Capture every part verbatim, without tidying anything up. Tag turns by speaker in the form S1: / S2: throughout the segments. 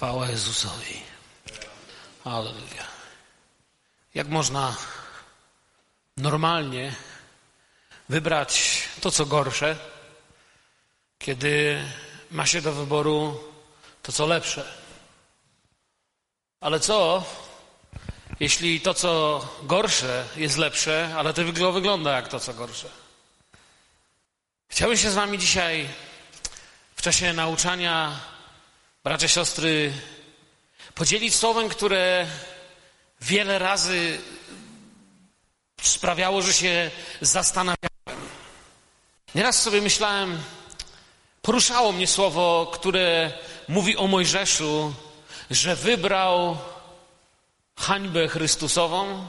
S1: Chwała Jezusowi. Halleluja. Jak można normalnie wybrać to, co gorsze, kiedy ma się do wyboru to, co lepsze? Ale co, jeśli to, co gorsze, jest lepsze, ale to wygląda jak to, co gorsze? Chciałbym się z wami dzisiaj w czasie nauczania, bracia, siostry, podzielić słowem, które wiele razy sprawiało, że się zastanawiałem. Nieraz sobie myślałem, poruszało mnie słowo, które mówi o Mojżeszu, że wybrał hańbę Chrystusową,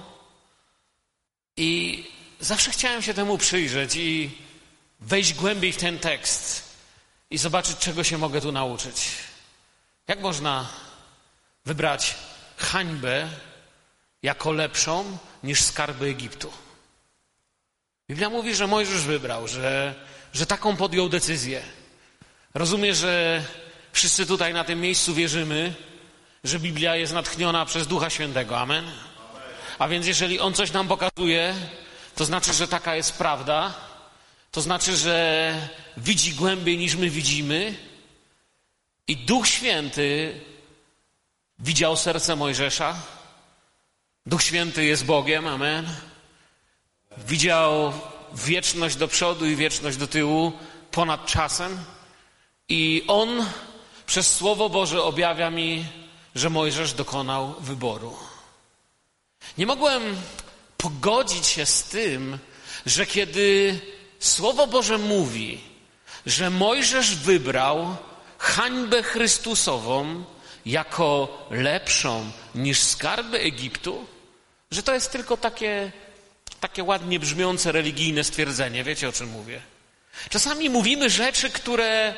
S1: i zawsze chciałem się temu przyjrzeć i wejść głębiej w ten tekst i zobaczyć, czego się mogę tu nauczyć. Jak można wybrać hańbę jako lepszą niż skarby Egiptu? Biblia mówi, że Mojżesz wybrał, że, że taką podjął decyzję. Rozumiem, że wszyscy tutaj na tym miejscu wierzymy, że Biblia jest natchniona przez Ducha Świętego. Amen? A więc jeżeli On coś nam pokazuje, to znaczy, że taka jest prawda. To znaczy, że widzi głębiej niż my widzimy. I Duch Święty widział serce Mojżesza. Duch Święty jest Bogiem. Amen. Widział wieczność do przodu i wieczność do tyłu ponad czasem. I On przez Słowo Boże objawia mi, że Mojżesz dokonał wyboru. Nie mogłem pogodzić się z tym, że kiedy Słowo Boże mówi, że Mojżesz wybrał hańbę Chrystusową jako lepszą niż skarby Egiptu, że to jest tylko takie, takie ładnie brzmiące religijne stwierdzenie. Wiecie, o czym mówię? Czasami mówimy rzeczy, które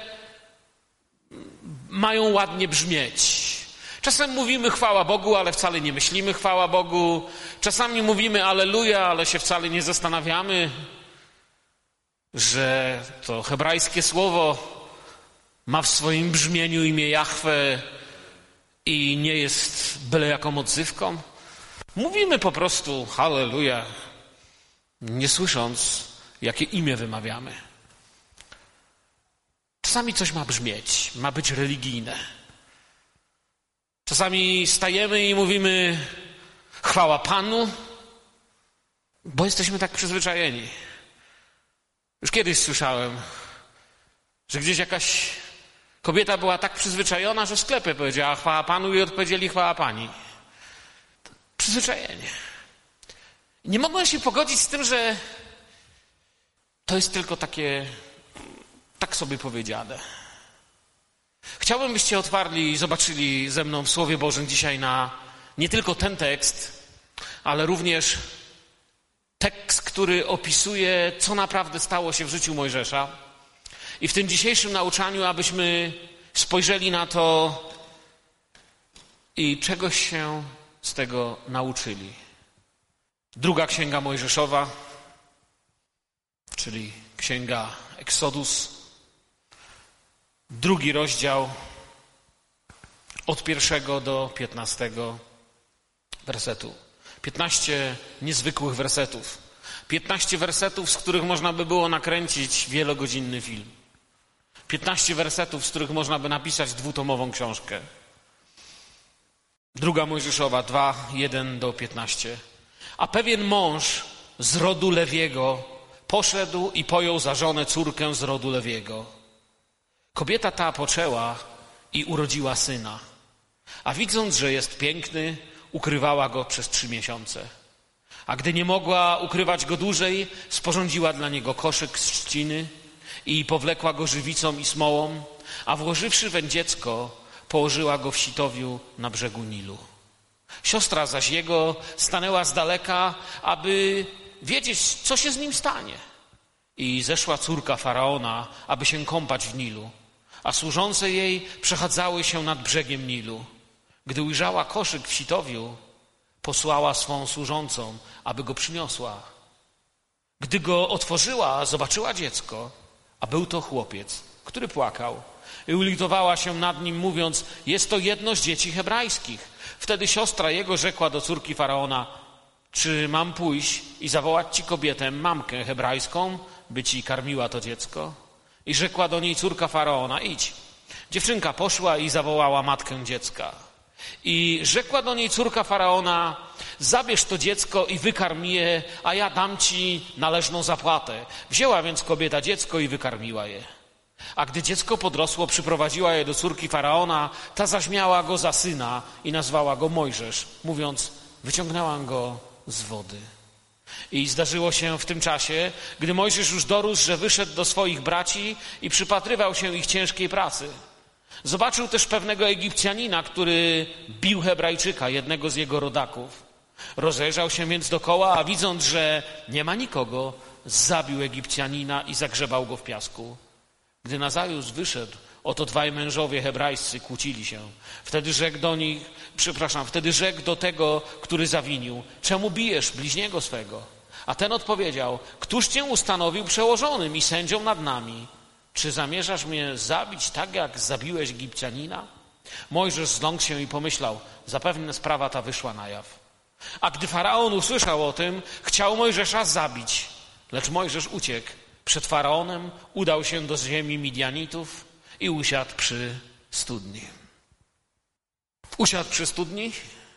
S1: mają ładnie brzmieć. Czasem mówimy chwała Bogu, ale wcale nie myślimy chwała Bogu. Czasami mówimy alleluja, ale się wcale nie zastanawiamy, że to hebrajskie słowo ma w swoim brzmieniu imię Jahwe i nie jest byle jaką odzywką. Mówimy po prostu halleluja, nie słysząc, jakie imię wymawiamy. Czasami coś ma brzmieć, ma być religijne. Czasami stajemy i mówimy chwała Panu, bo jesteśmy tak przyzwyczajeni. Już kiedyś słyszałem, że gdzieś jakaś kobieta była tak przyzwyczajona, że w sklepie powiedziała chwała Panu i odpowiedzieli chwała Pani. Przyzwyczajenie. Nie mogłem się pogodzić z tym, że to jest tylko takie, tak sobie powiedziane. Chciałbym, byście otwarli i zobaczyli ze mną w Słowie Bożym dzisiaj na nie tylko ten tekst, ale również tekst, który opisuje, co naprawdę stało się w życiu Mojżesza. I w tym dzisiejszym nauczaniu, abyśmy spojrzeli na to i czegoś się z tego nauczyli. Druga księga Mojżeszowa, czyli księga Exodus, drugi rozdział od pierwszego do piętnastego wersetu. Piętnaście niezwykłych wersetów. Piętnaście wersetów, z których można by było nakręcić wielogodzinny film. Piętnaście wersetów, z których można by napisać dwutomową książkę. Druga Mojżeszowa, dwa, jeden do piętnastu. A pewien mąż z rodu Lewiego poszedł i pojął za żonę córkę z rodu Lewiego. Kobieta ta poczęła i urodziła syna, a widząc, że jest piękny, ukrywała go przez trzy miesiące. A gdy nie mogła ukrywać go dłużej, sporządziła dla niego koszyk z trzciny i powlekła go żywicą i smołą, a włożywszy weń dziecko, położyła go w sitowiu na brzegu Nilu. Siostra zaś jego stanęła z daleka, aby wiedzieć, co się z nim stanie. I zeszła córka Faraona, aby się kąpać w Nilu, a służące jej przechadzały się nad brzegiem Nilu. Gdy ujrzała koszyk w sitowiu, posłała swą służącą, aby go przyniosła. Gdy go otworzyła, zobaczyła dziecko, a był to chłopiec, który płakał. i ulitowała się nad nim, mówiąc: jest to jedno z dzieci hebrajskich. Wtedy siostra jego rzekła do córki Faraona: czy mam pójść i zawołać ci kobietę, mamkę hebrajską, by ci karmiła to dziecko? I rzekła do niej córka Faraona: idź. Dziewczynka poszła i zawołała matkę dziecka. I rzekła do niej córka Faraona: zabierz to dziecko i wykarm je, a ja dam ci należną zapłatę. Wzięła więc kobieta dziecko i wykarmiła je. A gdy dziecko podrosło, przyprowadziła je do córki Faraona, ta zaś miała go za syna i nazwała go Mojżesz, mówiąc: wyciągnęłam go z wody. I zdarzyło się w tym czasie, gdy Mojżesz już dorósł, że wyszedł do swoich braci i przypatrywał się ich ciężkiej pracy. Zobaczył też pewnego Egipcjanina, który bił Hebrajczyka, jednego z jego rodaków. Rozejrzał się więc dokoła, a widząc, że nie ma nikogo, zabił Egipcjanina i zagrzebał go w piasku. Gdy nazajutrz wyszedł, oto dwaj mężowie hebrajscy kłócili się. Wtedy rzekł do nich, przepraszam, wtedy rzekł do tego, który zawinił: czemu bijesz bliźniego swego? A ten odpowiedział: któż cię ustanowił przełożonym i sędzią nad nami? Czy zamierzasz mnie zabić tak, jak zabiłeś Egipcjanina? Mojżesz zląkł się i pomyślał: zapewne sprawa ta wyszła na jaw. A gdy Faraon usłyszał o tym, chciał Mojżesza zabić. Lecz Mojżesz uciekł przed Faraonem, udał się do ziemi Midianitów i usiadł przy studni. Usiadł przy studni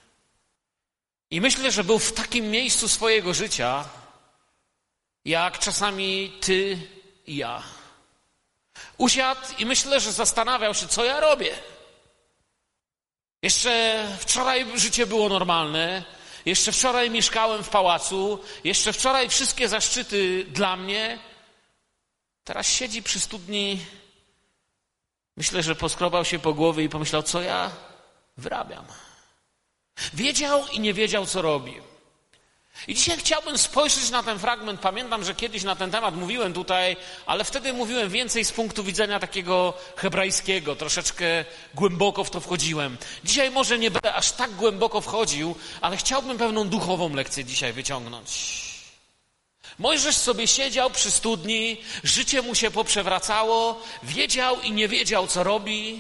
S1: i myślę, że był w takim miejscu swojego życia, jak czasami ty i ja. Usiadł i myślę, że zastanawiał się, co ja robię. Jeszcze wczoraj życie było normalne, jeszcze wczoraj mieszkałem w pałacu, jeszcze wczoraj wszystkie zaszczyty dla mnie. Teraz siedzi przy studni. Myślę, że poskrobał się po głowie i pomyślał: co ja wyrabiam. Wiedział i nie wiedział, co robi. I dzisiaj chciałbym spojrzeć na ten fragment. Pamiętam, że kiedyś na ten temat mówiłem tutaj, ale wtedy mówiłem więcej z punktu widzenia takiego hebrajskiego. Troszeczkę głęboko w to wchodziłem. Dzisiaj może nie będę aż tak głęboko wchodził, ale chciałbym pewną duchową lekcję dzisiaj wyciągnąć. Mojżesz sobie siedział przy studni, życie mu się poprzewracało, wiedział i nie wiedział, co robi.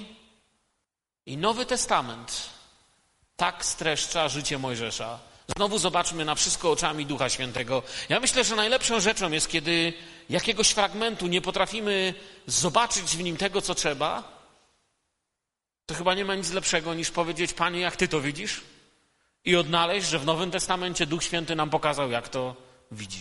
S1: I Nowy Testament tak streszcza życie Mojżesza. Znowu zobaczmy na wszystko oczami Ducha Świętego. Ja myślę, że najlepszą rzeczą jest, kiedy jakiegoś fragmentu nie potrafimy zobaczyć w nim tego, co trzeba, to chyba nie ma nic lepszego niż powiedzieć: Panie, jak Ty to widzisz? I odnaleźć, że w Nowym Testamencie Duch Święty nam pokazał, jak to widzi.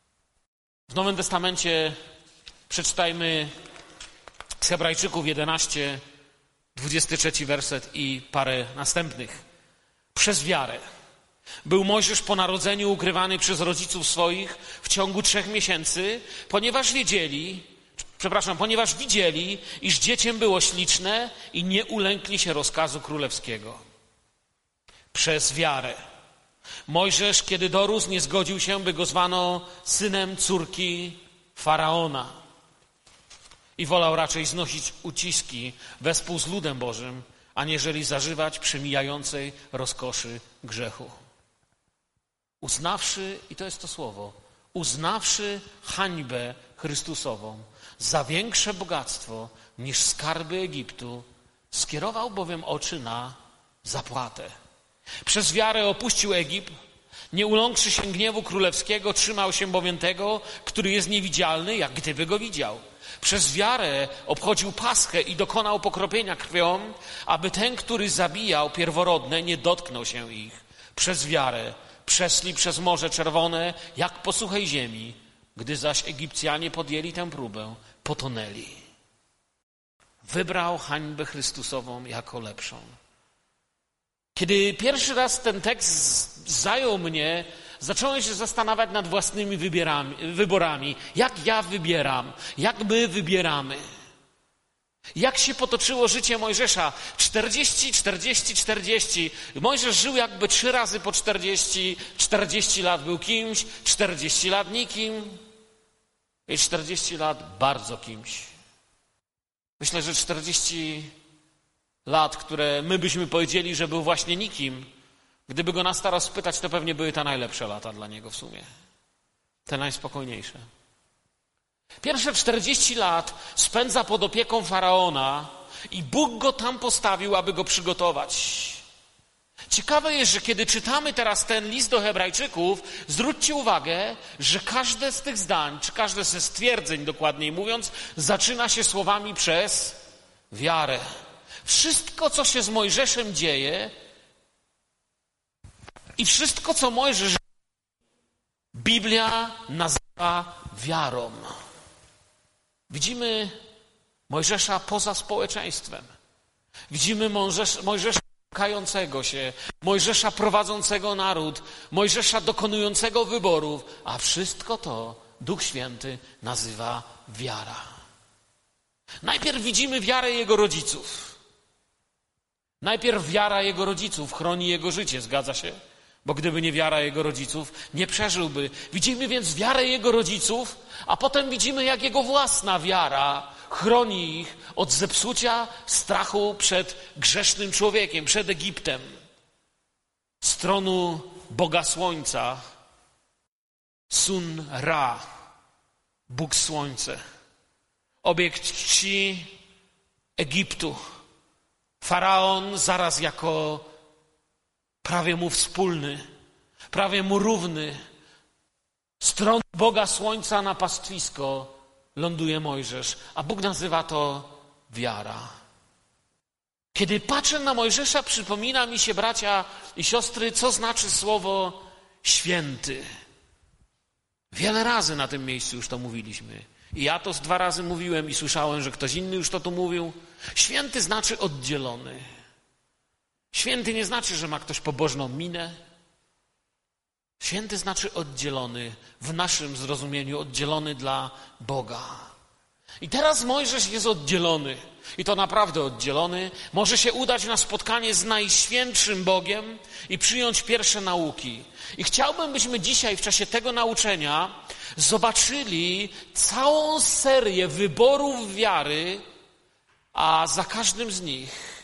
S1: W Nowym Testamencie przeczytajmy z Hebrajczyków jedenaście, dwudziesty trzeci werset i parę następnych. Przez wiarę był Mojżesz po narodzeniu ukrywany przez rodziców swoich w ciągu trzech miesięcy, ponieważ wiedzieli, przepraszam, ponieważ widzieli, iż dziecię było śliczne i nie ulękli się rozkazu królewskiego. Przez wiarę Mojżesz, kiedy dorósł, nie zgodził się, by go zwano synem córki Faraona i wolał raczej znosić uciski wespół z ludem Bożym, aniżeli zażywać przemijającej rozkoszy grzechu. Uznawszy, i to jest to słowo, uznawszy hańbę Chrystusową za większe bogactwo niż skarby Egiptu, skierował bowiem oczy na zapłatę. Przez wiarę opuścił Egipt, nie uląkszy się gniewu królewskiego, trzymał się bowiem tego, który jest niewidzialny, jak gdyby go widział. Przez wiarę obchodził Paschę i dokonał pokropienia krwią, aby ten, który zabijał pierworodne, nie dotknął się ich. Przez wiarę przeszli przez Morze Czerwone, jak po suchej ziemi. Gdy zaś Egipcjanie podjęli tę próbę, potonęli. Wybrał hańbę Chrystusową jako lepszą. Kiedy pierwszy raz ten tekst zajął mnie, zacząłem się zastanawiać nad własnymi wybierami, wyborami. Jak ja wybieram? Jak my wybieramy? Jak się potoczyło życie Mojżesza? czterdzieści, czterdzieści, czterdzieści. Mojżesz żył jakby trzy razy po czterdzieści. czterdzieści lat był kimś, czterdzieści lat nikim i czterdzieści lat bardzo kimś. Myślę, że czterdzieści lat, które my byśmy powiedzieli, że był właśnie nikim, gdyby go nas teraz spytać, to pewnie były te najlepsze lata dla niego w sumie. Te najspokojniejsze. Pierwsze czterdzieści lat spędza pod opieką Faraona i Bóg go tam postawił, aby go przygotować. Ciekawe jest, że kiedy czytamy teraz ten list do Hebrajczyków, zwróćcie uwagę, że każde z tych zdań, czy każde ze stwierdzeń, dokładniej mówiąc, zaczyna się słowami przez wiarę. Wszystko, co się z Mojżeszem dzieje i wszystko, co Mojżesz, Biblia nazywa wiarą. Widzimy Mojżesza poza społeczeństwem. Widzimy Mojżesza, Mojżesza kającego się, Mojżesza prowadzącego naród, Mojżesza dokonującego wyborów, a wszystko to Duch Święty nazywa wiara. Najpierw widzimy wiarę jego rodziców. Najpierw wiara jego rodziców chroni jego życie, zgadza się? Bo gdyby nie wiara jego rodziców, nie przeżyłby. Widzimy więc wiarę jego rodziców, a potem widzimy, jak jego własna wiara chroni ich od zepsucia, strachu przed grzesznym człowiekiem, przed Egiptem. Z tronu Boga Słońca, Sun Ra, Bóg Słońce, obiekt czci Egiptu. Faraon zaraz jako prawie mu wspólny, prawie mu równy, z tronu Boga Słońca na pastwisko ląduje Mojżesz, a Bóg nazywa to wiara. Kiedy patrzę na Mojżesza, przypomina mi się, bracia i siostry, co znaczy słowo święty. Wiele razy na tym miejscu już to mówiliśmy. I ja to z dwa razy mówiłem i słyszałem, że ktoś inny już to tu mówił. Święty znaczy oddzielony. Święty nie znaczy, że ma ktoś pobożną minę. Święty znaczy oddzielony, w naszym zrozumieniu oddzielony dla Boga. I teraz Mojżesz jest oddzielony. I to naprawdę oddzielony. Może się udać na spotkanie z Najświętszym Bogiem i przyjąć pierwsze nauki. I chciałbym, byśmy dzisiaj w czasie tego nauczenia zobaczyli całą serię wyborów wiary, a za każdym z nich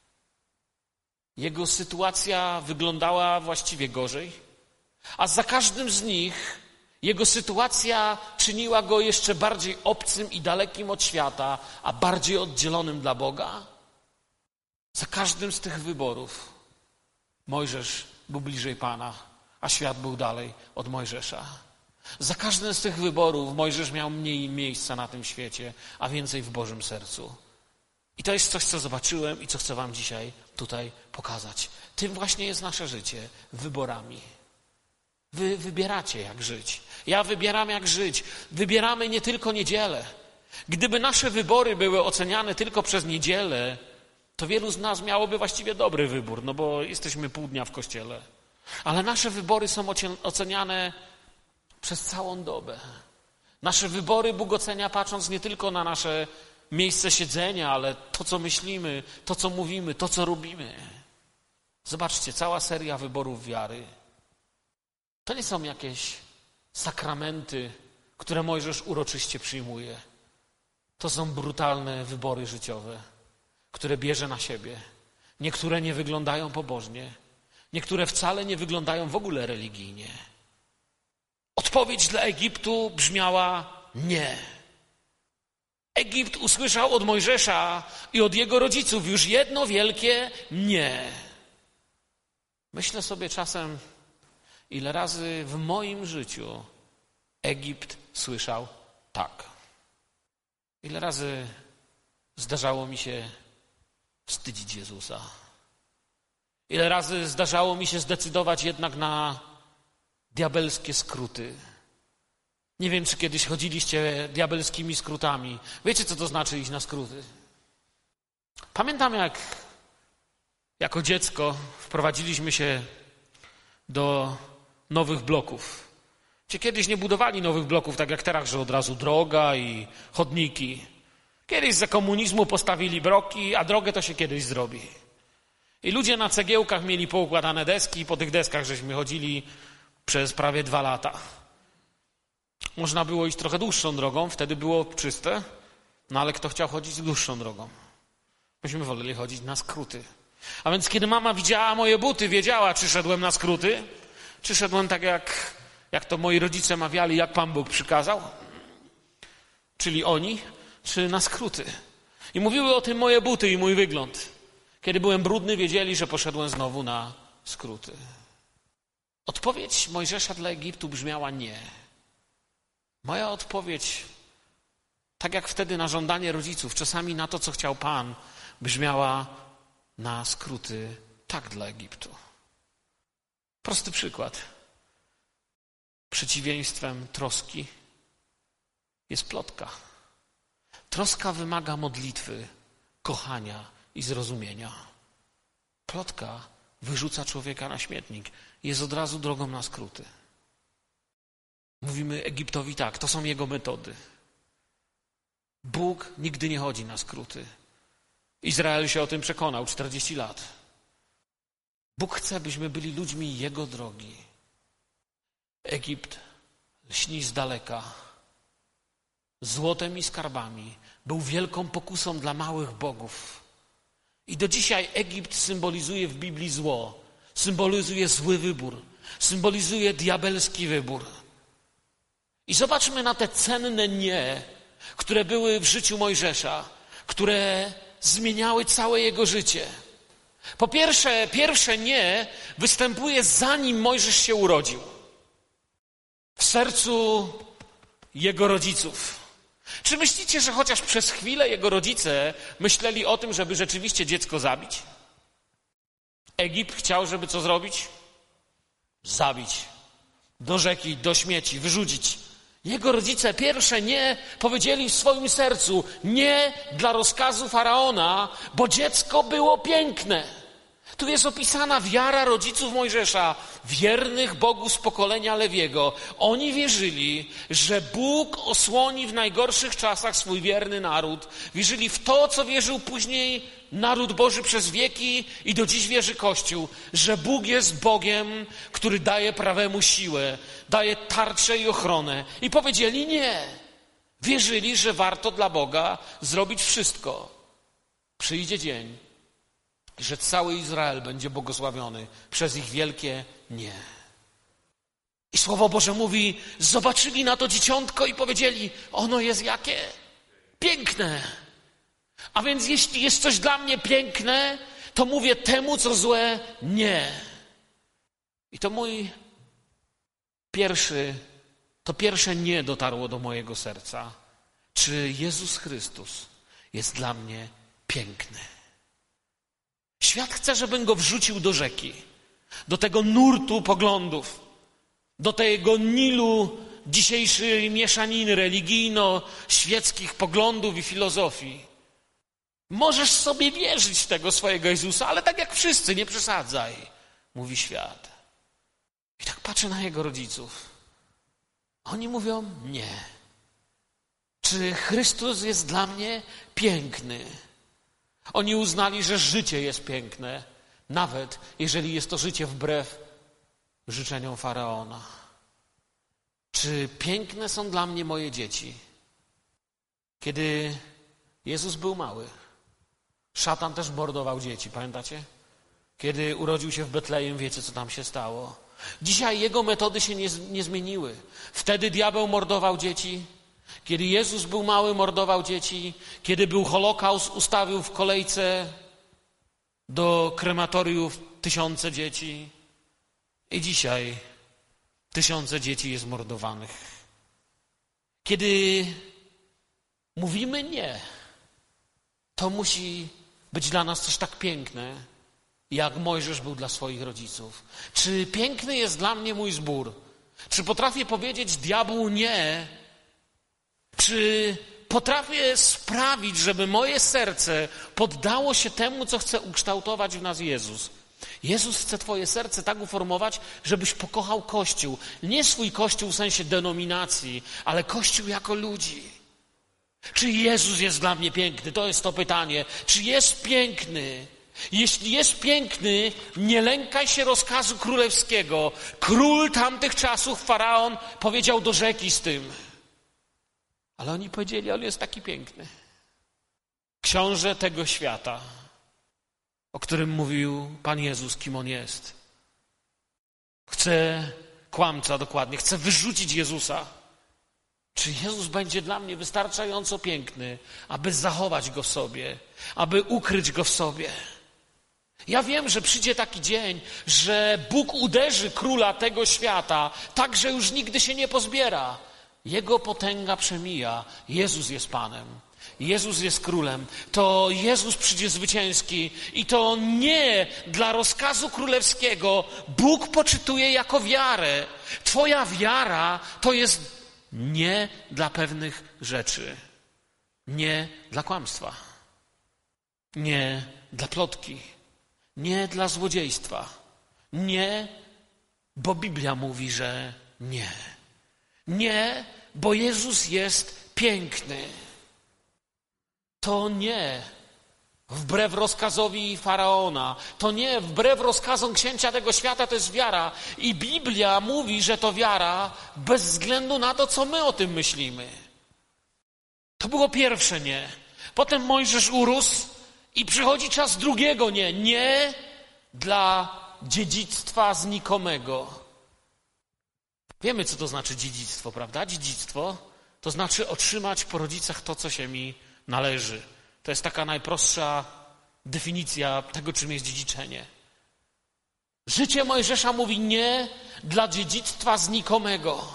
S1: jego sytuacja wyglądała właściwie gorzej, a za każdym z nich jego sytuacja czyniła go jeszcze bardziej obcym i dalekim od świata, a bardziej oddzielonym dla Boga. Za każdym z tych wyborów Mojżesz był bliżej Pana, a świat był dalej od Mojżesza. Za każdym z tych wyborów Mojżesz miał mniej miejsca na tym świecie, a więcej w Bożym sercu. I to jest coś, co zobaczyłem i co chcę wam dzisiaj tutaj pokazać. Tym właśnie jest nasze życie, wyborami. Wy wybieracie, jak żyć. Ja wybieram, jak żyć. Wybieramy nie tylko niedzielę. Gdyby nasze wybory były oceniane tylko przez niedzielę, to wielu z nas miałoby właściwie dobry wybór, no bo jesteśmy pół dnia w kościele. Ale nasze wybory są oceniane przez całą dobę. Nasze wybory Bóg ocenia patrząc nie tylko na nasze miejsce siedzenia, ale to, co myślimy, to, co mówimy, to, co robimy. Zobaczcie, cała seria wyborów wiary. To nie są jakieś sakramenty, które Mojżesz uroczyście przyjmuje. To są brutalne wybory życiowe, które bierze na siebie. Niektóre nie wyglądają pobożnie, niektóre wcale nie wyglądają w ogóle religijnie. Odpowiedź dla Egiptu brzmiała nie. Egipt usłyszał od Mojżesza i od jego rodziców już jedno wielkie nie. Myślę sobie czasem, ile razy w moim życiu Egipt słyszał tak. Ile razy zdarzało mi się wstydzić Jezusa. Ile razy zdarzało mi się zdecydować jednak na diabelskie skróty. Nie wiem, czy kiedyś chodziliście diabelskimi skrótami. Wiecie, co to znaczy iść na skróty? Pamiętam, jak jako dziecko wprowadziliśmy się do nowych bloków. Czy kiedyś nie budowali nowych bloków, tak jak teraz, że od razu droga i chodniki. Kiedyś za komunizmu postawili bloki, a drogę to się kiedyś zrobi. I ludzie na cegiełkach mieli poukładane deski i po tych deskach żeśmy chodzili przez prawie dwa lata. Można było iść trochę dłuższą drogą, wtedy było czyste, no ale kto chciał chodzić dłuższą drogą? Myśmy woleli chodzić na skróty. A więc kiedy mama widziała moje buty, wiedziała, czy szedłem na skróty, czy szedłem tak, jak, jak to moi rodzice mawiali, jak Pan Bóg przykazał. Czyli oni, czy na skróty. I mówiły o tym moje buty i mój wygląd. Kiedy byłem brudny, wiedzieli, że poszedłem znowu na skróty. Odpowiedź Mojżesza dla Egiptu brzmiała nie. Moja odpowiedź, tak jak wtedy na żądanie rodziców, czasami na to, co chciał Pan, brzmiała na skróty tak dla Egiptu. Prosty przykład. Przeciwieństwem troski jest plotka. Troska wymaga modlitwy, kochania i zrozumienia. Plotka wyrzuca człowieka na śmietnik. Jest od razu drogą na skróty. Mówimy Egiptowi tak, to są jego metody. Bóg nigdy nie chodzi na skróty. Izrael się o tym przekonał czterdzieści lat. Bóg chce, byśmy byli ludźmi Jego drogi. Egipt lśni z daleka. Złotem i skarbami. Był wielką pokusą dla małych bogów. I do dzisiaj Egipt symbolizuje w Biblii zło. Symbolizuje zły wybór. Symbolizuje diabelski wybór. I zobaczmy na te cenne nie, które były w życiu Mojżesza, które zmieniały całe jego życie. Po pierwsze, pierwsze nie występuje zanim Mojżesz się urodził. W sercu jego rodziców. Czy myślicie, że chociaż przez chwilę jego rodzice myśleli o tym, żeby rzeczywiście dziecko zabić? Egipt chciał, żeby co zrobić? Zabić. Do rzeki, do śmieci, wyrzucić. Jego rodzice pierwsze nie powiedzieli w swoim sercu nie dla rozkazu Faraona, bo dziecko było piękne. Tu jest opisana wiara rodziców Mojżesza, wiernych Bogu z pokolenia Lewiego. Oni wierzyli, że Bóg osłoni w najgorszych czasach swój wierny naród. Wierzyli w to, co wierzył później naród Boży przez wieki i do dziś wierzy Kościół, że Bóg jest Bogiem, który daje prawemu siłę, daje tarczę i ochronę. I powiedzieli nie. Wierzyli, że warto dla Boga zrobić wszystko. Przyjdzie dzień, że cały Izrael będzie błogosławiony przez ich wielkie nie. I Słowo Boże mówi, zobaczyli na to dzieciątko i powiedzieli, ono jest jakie? Piękne. A więc jeśli jest coś dla mnie piękne, to mówię temu, co złe, nie. I to mój pierwszy, to pierwsze nie dotarło do mojego serca. Czy Jezus Chrystus jest dla mnie piękny? Świat chce, żebym go wrzucił do rzeki, do tego nurtu poglądów, do tego Nilu dzisiejszej mieszaniny religijno-świeckich poglądów i filozofii. Możesz sobie wierzyć w tego swojego Jezusa, ale tak jak wszyscy, nie przesadzaj, mówi świat. I tak patrzę na jego rodziców. Oni mówią nie. Czy Chrystus jest dla mnie piękny? Oni uznali, że życie jest piękne, nawet jeżeli jest to życie wbrew życzeniom Faraona. Czy piękne są dla mnie moje dzieci? Kiedy Jezus był mały, szatan też mordował dzieci, pamiętacie? Kiedy urodził się w Betlejem, wiecie, co tam się stało. Dzisiaj jego metody się nie, nie zmieniły. Wtedy diabeł mordował dzieci. Kiedy Jezus był mały, mordował dzieci. Kiedy był Holokaust, ustawił w kolejce do krematoriów tysiące dzieci. I dzisiaj tysiące dzieci jest mordowanych. Kiedy mówimy nie, to musi być dla nas coś tak piękne, jak Mojżesz był dla swoich rodziców. Czy piękny jest dla mnie mój zbór? Czy potrafię powiedzieć diabłu nie? Czy potrafię sprawić, żeby moje serce poddało się temu, co chce ukształtować w nas Jezus? Jezus chce twoje serce tak uformować, żebyś pokochał Kościół. Nie swój Kościół w sensie denominacji, ale Kościół jako ludzi. Czy Jezus jest dla mnie piękny? To jest to pytanie. Czy jest piękny? Jeśli jest piękny, nie lękaj się rozkazu królewskiego. Król tamtych czasów, Faraon, powiedział do rzeki z tym. Ale oni powiedzieli, ale jest taki piękny. Książę tego świata, o którym mówił Pan Jezus, kim On jest. Chce, kłamca dokładnie, chce wyrzucić Jezusa. Czy Jezus będzie dla mnie wystarczająco piękny, aby zachować Go w sobie, aby ukryć Go w sobie? Ja wiem, że przyjdzie taki dzień, że Bóg uderzy króla tego świata, tak, że już nigdy się nie pozbiera. Jego potęga przemija. Jezus jest Panem. Jezus jest królem. To Jezus przyjdzie zwycięski i to nie dla rozkazu królewskiego Bóg poczytuje jako wiarę. Twoja wiara to jest nie dla pewnych rzeczy. Nie dla kłamstwa. Nie dla plotki. Nie dla złodziejstwa. Nie, bo Biblia mówi, że nie. Nie, bo Jezus jest piękny. To nie wbrew rozkazowi Faraona. To nie wbrew rozkazom księcia tego świata, to jest wiara. I Biblia mówi, że to wiara bez względu na to, co my o tym myślimy. To było pierwsze nie. Potem Mojżesz urósł i przychodzi czas drugiego nie. Nie dla dziedzictwa znikomego. Wiemy, co to znaczy dziedzictwo, prawda? Dziedzictwo to znaczy otrzymać po rodzicach to, co się mi należy. To jest taka najprostsza definicja tego, czym jest dziedziczenie. Życie Mojżesza mówi nie dla dziedzictwa znikomego.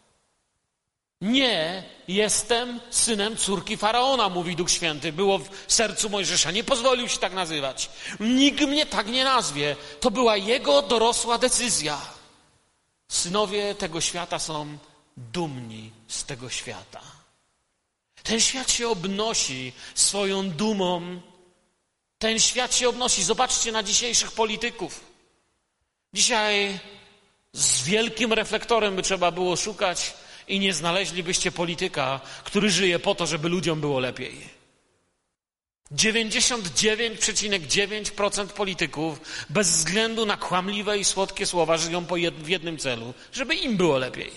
S1: Nie jestem synem córki Faraona, mówi Duch Święty. Było w sercu Mojżesza. Nie pozwolił się tak nazywać. Nikt mnie tak nie nazwie. To była jego dorosła decyzja. Synowie tego świata są dumni z tego świata. Ten świat się obnosi swoją dumą. Ten świat się obnosi. Zobaczcie na dzisiejszych polityków. Dzisiaj z wielkim reflektorem by trzeba było szukać i nie znaleźlibyście polityka, który żyje po to, żeby ludziom było lepiej. dziewięćdziesiąt dziewięć przecinek dziewięć procent polityków bez względu na kłamliwe i słodkie słowa żyją po jed- w jednym celu, żeby im było lepiej.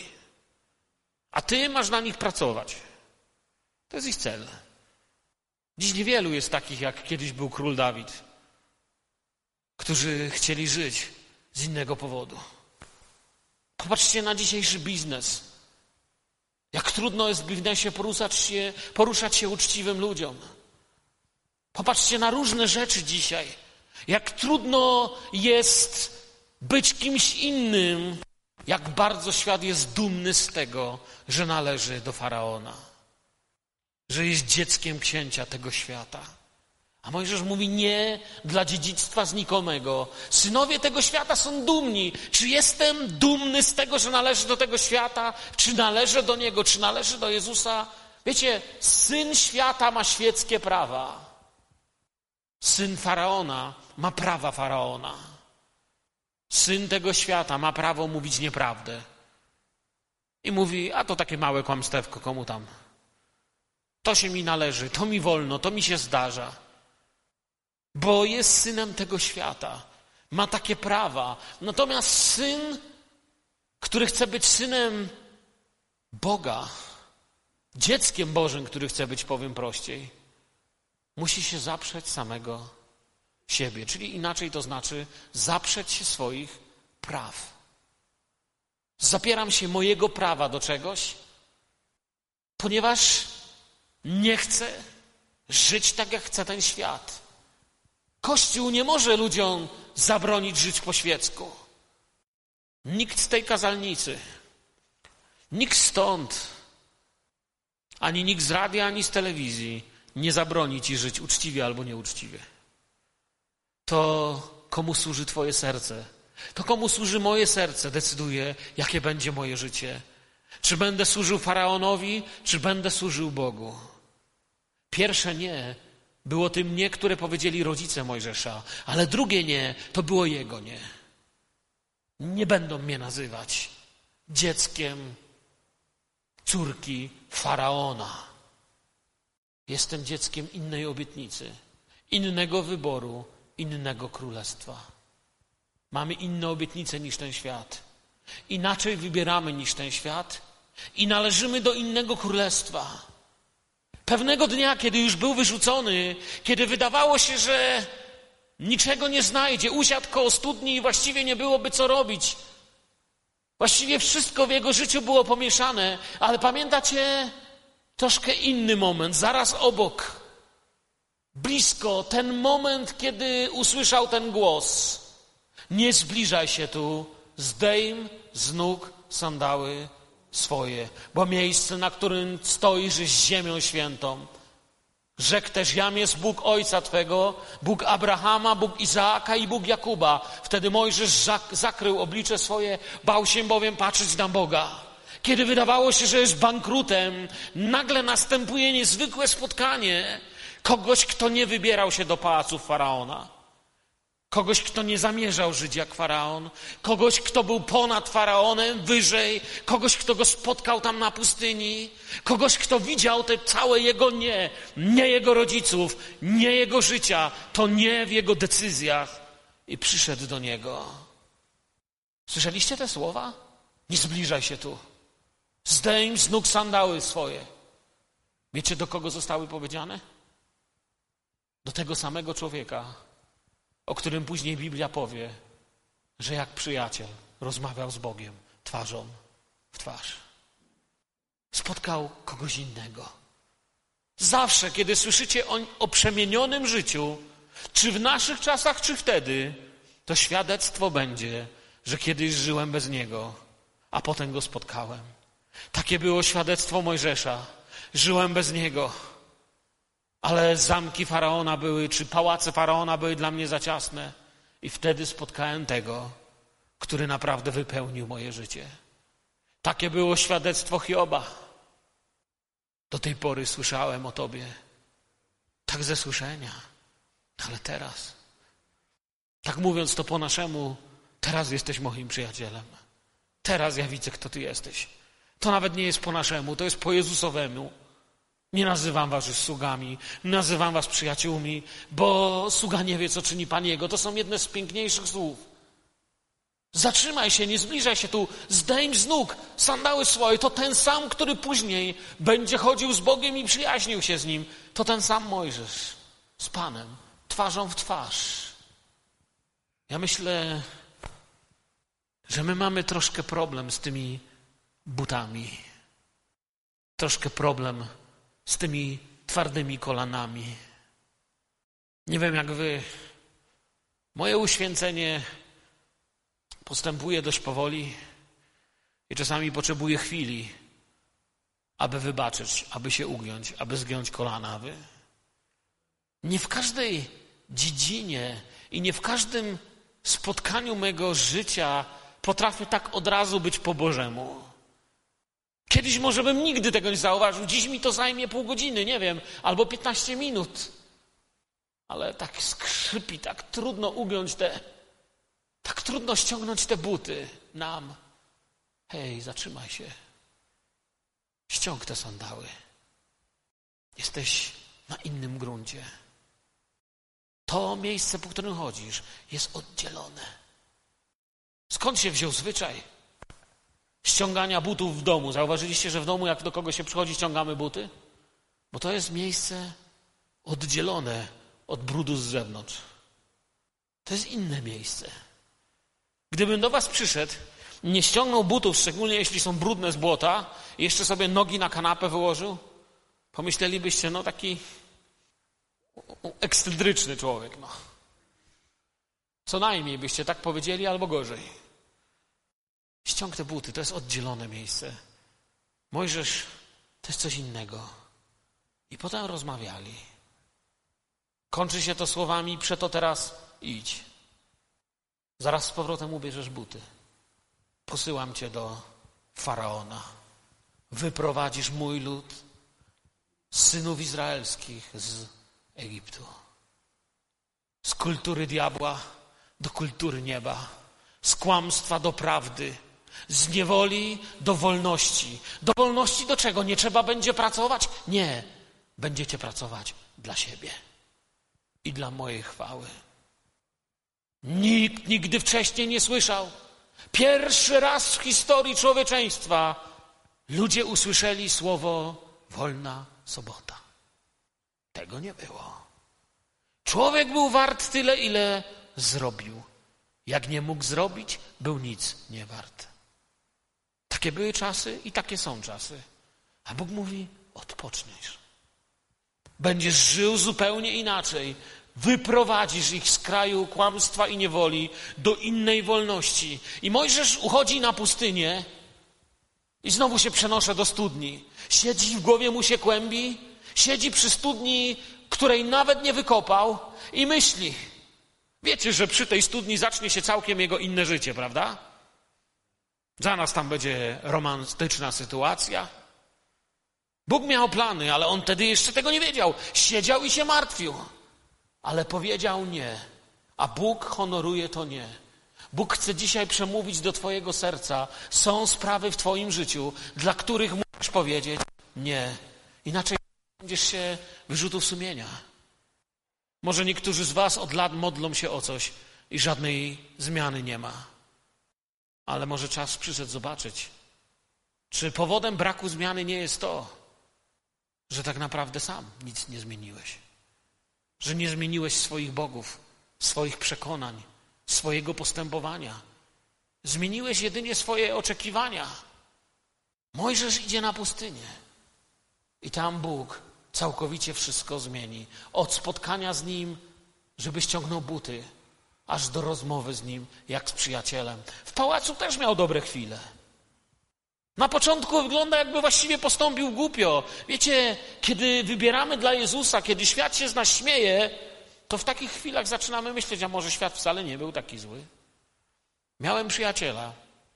S1: A ty masz na nich pracować. To jest ich cel. Dziś niewielu jest takich, jak kiedyś był król Dawid, którzy chcieli żyć z innego powodu. Popatrzcie na dzisiejszy biznes. Jak trudno jest w biznesie poruszać się, poruszać się uczciwym ludziom. Popatrzcie na różne rzeczy dzisiaj. Jak trudno jest być kimś innym. Jak bardzo świat jest dumny z tego, że należy do Faraona. Że jest dzieckiem księcia tego świata. A Mojżesz mówi nie dla dziedzictwa znikomego. Synowie tego świata są dumni. Czy jestem dumny z tego, że należy do tego świata? Czy należę do niego? Czy należy do Jezusa? Wiecie, syn świata ma świeckie prawa. Syn Faraona ma prawa Faraona. Syn tego świata ma prawo mówić nieprawdę. I mówi, a to takie małe kłamstewko, komu tam? To się mi należy, to mi wolno, to mi się zdarza. Bo jest synem tego świata. Ma takie prawa. Natomiast syn, który chce być synem Boga, dzieckiem Bożym, który chce być, powiem prościej, musi się zaprzeć samego siebie. Czyli inaczej to znaczy zaprzeć się swoich praw. Zapieram się mojego prawa do czegoś, ponieważ nie chcę żyć tak, jak chce ten świat. Kościół nie może ludziom zabronić żyć po świecku. Nikt z tej kazalnicy, nikt stąd, ani nikt z radia, ani z telewizji nie zabroni ci żyć uczciwie albo nieuczciwie. To komu służy twoje serce, to komu służy moje serce, decyduje, jakie będzie moje życie. Czy będę służył Faraonowi, czy będę służył Bogu. Pierwsze nie było tym nie, które powiedzieli rodzice Mojżesza, ale drugie nie, to było jego nie. Nie będą mnie nazywać dzieckiem córki Faraona. Jestem dzieckiem innej obietnicy, innego wyboru, innego królestwa. Mamy inne obietnice niż ten świat. Inaczej wybieramy niż ten świat i należymy do innego królestwa. Pewnego dnia, kiedy już był wyrzucony, kiedy wydawało się, że niczego nie znajdzie, usiadł koło studni i właściwie nie byłoby co robić, Właściwie wszystko w jego życiu było pomieszane, ale pamiętacie troszkę inny moment, zaraz obok, blisko, ten moment, kiedy usłyszał ten głos. Nie zbliżaj się tu, zdejm z nóg sandały swoje, bo miejsce, na którym stoisz, jest ziemią świętą. Rzekł też, jam jest Bóg Ojca Twego, Bóg Abrahama, Bóg Izaaka i Bóg Jakuba. Wtedy Mojżesz zakrył oblicze swoje, bał się bowiem patrzeć na Boga. Kiedy wydawało się, że jest bankrutem, nagle następuje niezwykłe spotkanie kogoś, kto nie wybierał się do pałaców Faraona. Kogoś, kto nie zamierzał żyć jak Faraon, kogoś, kto był ponad Faraonem, wyżej, kogoś, kto go spotkał tam na pustyni, kogoś, kto widział te całe jego nie, nie jego rodziców, nie jego życia, to nie w jego decyzjach i przyszedł do niego. Słyszeliście te słowa? Nie zbliżaj się tu. Zdejm z nóg sandały swoje. Wiecie, do kogo zostały powiedziane? Do tego samego człowieka, o którym później Biblia powie, że jak przyjaciel rozmawiał z Bogiem twarzą w twarz. Spotkał kogoś innego. Zawsze, kiedy słyszycie o, o przemienionym życiu, czy w naszych czasach, czy wtedy, to świadectwo będzie, że kiedyś żyłem bez Niego, a potem Go spotkałem. Takie było świadectwo Mojżesza. Żyłem bez Niego. Ale zamki Faraona były, czy pałace Faraona były dla mnie za ciasne. I wtedy spotkałem tego, który naprawdę wypełnił moje życie. Takie było świadectwo Hioba. Do tej pory słyszałem o Tobie. Tak ze słyszenia. Ale teraz, tak mówiąc to po naszemu, teraz jesteś moim przyjacielem. Teraz ja widzę, kto Ty jesteś. To nawet nie jest po naszemu, to jest po Jezusowemu. Nie nazywam was już sługami, nazywam was przyjaciółmi, bo sługa nie wie, co czyni Pan Jego. To są jedne z piękniejszych słów. Zatrzymaj się, nie zbliżaj się tu, zdejm z nóg sandały swoje. To ten sam, który później będzie chodził z Bogiem i przyjaźnił się z Nim. To ten sam Mojżesz z Panem, twarzą w twarz. Ja myślę, że my mamy troszkę problem z tymi butami. Troszkę problem z tymi twardymi kolanami. Nie wiem jak wy. Moje uświęcenie postępuje dość powoli i czasami potrzebuję chwili, aby wybaczyć, aby się ugiąć, aby zgiąć kolana. Wy. Nie w każdej dziedzinie i nie w każdym spotkaniu mego życia potrafię tak od razu być po Bożemu. Kiedyś może bym nigdy tego nie zauważył. Dziś mi to zajmie pół godziny, nie wiem, albo piętnaście minut. Ale tak skrzypi, tak trudno ugiąć te, tak trudno ściągnąć te buty nam. Hej, zatrzymaj się. Ściąg te sandały. Jesteś na innym gruncie. To miejsce, po którym chodzisz, jest oddzielone. Skąd się wziął zwyczaj ściągania butów w domu? Zauważyliście, że w domu jak do kogoś się przychodzi, ściągamy buty? Bo to jest miejsce oddzielone od brudu z zewnątrz. To jest inne miejsce. Gdybym do was przyszedł, nie ściągnął butów, szczególnie jeśli są brudne z błota, i jeszcze sobie nogi na kanapę wyłożył, pomyślelibyście, no taki ekscedryczny człowiek, no. Co najmniej byście tak powiedzieli, albo gorzej. Ściąg te buty, to jest oddzielone miejsce. Mojżesz to jest coś innego. I potem rozmawiali. Kończy się to słowami, przeto teraz idź. Zaraz z powrotem ubierzesz buty. Posyłam cię do Faraona. Wyprowadzisz mój lud z synów izraelskich z Egiptu. Z kultury diabła do kultury nieba. Z kłamstwa do prawdy. Z niewoli do wolności. Do wolności do czego? Nie trzeba będzie pracować? Nie. Będziecie pracować dla siebie. I dla mojej chwały. Nikt nigdy wcześniej nie słyszał. Pierwszy raz w historii człowieczeństwa ludzie usłyszeli słowo wolna sobota. Tego nie było. Człowiek był wart tyle, ile zrobił. Jak nie mógł zrobić, był nic nie wart. Takie były czasy i takie są czasy. A Bóg mówi, odpoczniesz. Będziesz żył zupełnie inaczej. Wyprowadzisz ich z kraju kłamstwa i niewoli do innej wolności. I Mojżesz uchodzi na pustynię i znowu się przenoszę do studni. Siedzi, w głowie mu się kłębi, siedzi przy studni, której nawet nie wykopał i myśli. Wiecie, że przy tej studni zacznie się całkiem jego inne życie, prawda? Za nas tam będzie romantyczna sytuacja. Bóg miał plany, ale on wtedy jeszcze tego nie wiedział. Siedział i się martwił. Ale powiedział nie. A Bóg honoruje to nie. Bóg chce dzisiaj przemówić do twojego serca. Są sprawy w twoim życiu, dla których musisz powiedzieć nie. Inaczej będziesz się wyrzutów sumienia. Może niektórzy z was od lat modlą się o coś i żadnej zmiany nie ma. Ale może czas przyszedł zobaczyć, czy powodem braku zmiany nie jest to, że tak naprawdę sam nic nie zmieniłeś. Że nie zmieniłeś swoich bogów, swoich przekonań, swojego postępowania. Zmieniłeś jedynie swoje oczekiwania. Mojżesz idzie na pustynię i tam Bóg całkowicie wszystko zmieni. Od spotkania z Nim, żeby ściągnął buty, aż do rozmowy z Nim, jak z przyjacielem. W pałacu też miał dobre chwile. Na początku wygląda, jakby właściwie postąpił głupio. Wiecie, kiedy wybieramy dla Jezusa, kiedy świat się z nas śmieje, to w takich chwilach zaczynamy myśleć, a może świat wcale nie był taki zły. Miałem przyjaciela,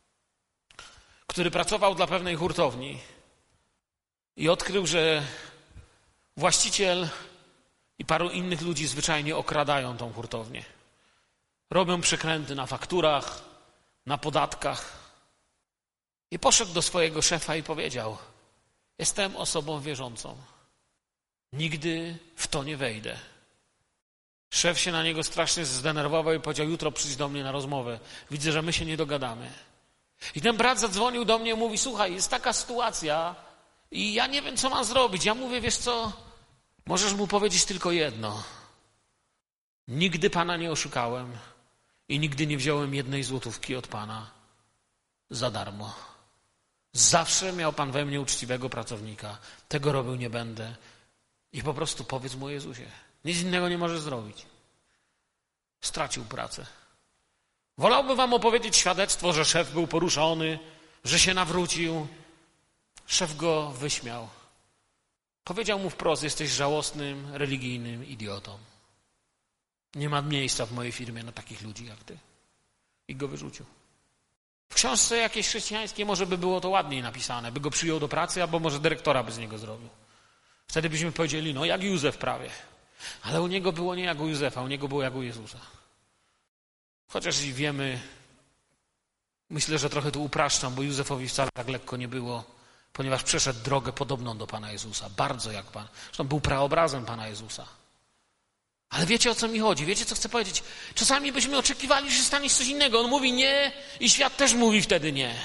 S1: który pracował dla pewnej hurtowni i odkrył, że właściciel i paru innych ludzi zwyczajnie okradają tą hurtownię. Robią przekręty na fakturach, na podatkach. I poszedł do swojego szefa i powiedział: jestem osobą wierzącą. Nigdy w to nie wejdę. Szef się na niego strasznie zdenerwował i powiedział: jutro przyjdź do mnie na rozmowę. Widzę, że my się nie dogadamy. I ten brat zadzwonił do mnie i mówi: słuchaj, jest taka sytuacja i ja nie wiem, co mam zrobić. Ja mówię: wiesz co, możesz mu powiedzieć tylko jedno. Nigdy Pana nie oszukałem i nigdy nie wziąłem jednej złotówki od Pana za darmo. Zawsze miał Pan we mnie uczciwego pracownika. Tego robił nie będę. I po prostu powiedz mu o Jezusie. Nic innego nie możesz zrobić. Stracił pracę. Wolałby wam opowiedzieć świadectwo, że szef był poruszony, że się nawrócił. Szef go wyśmiał. Powiedział mu wprost: jesteś żałosnym, religijnym idiotą. Nie ma miejsca w mojej firmie na takich ludzi jak ty. I go wyrzucił. W książce jakiejś chrześcijańskiej może by było to ładniej napisane, by go przyjął do pracy, albo może dyrektora by z niego zrobił. Wtedy byśmy powiedzieli: no jak Józef prawie. Ale u niego było nie jak u Józefa, u niego było jak u Jezusa. Chociaż i wiemy, myślę, że trochę tu upraszczam, bo Józefowi wcale tak lekko nie było, ponieważ przeszedł drogę podobną do Pana Jezusa. Bardzo jak Pan. Zresztą był praobrazem Pana Jezusa. Ale wiecie, o co mi chodzi? Wiecie, co chcę powiedzieć? Czasami byśmy oczekiwali, że stanie się coś innego. On mówi nie i świat też mówi wtedy nie.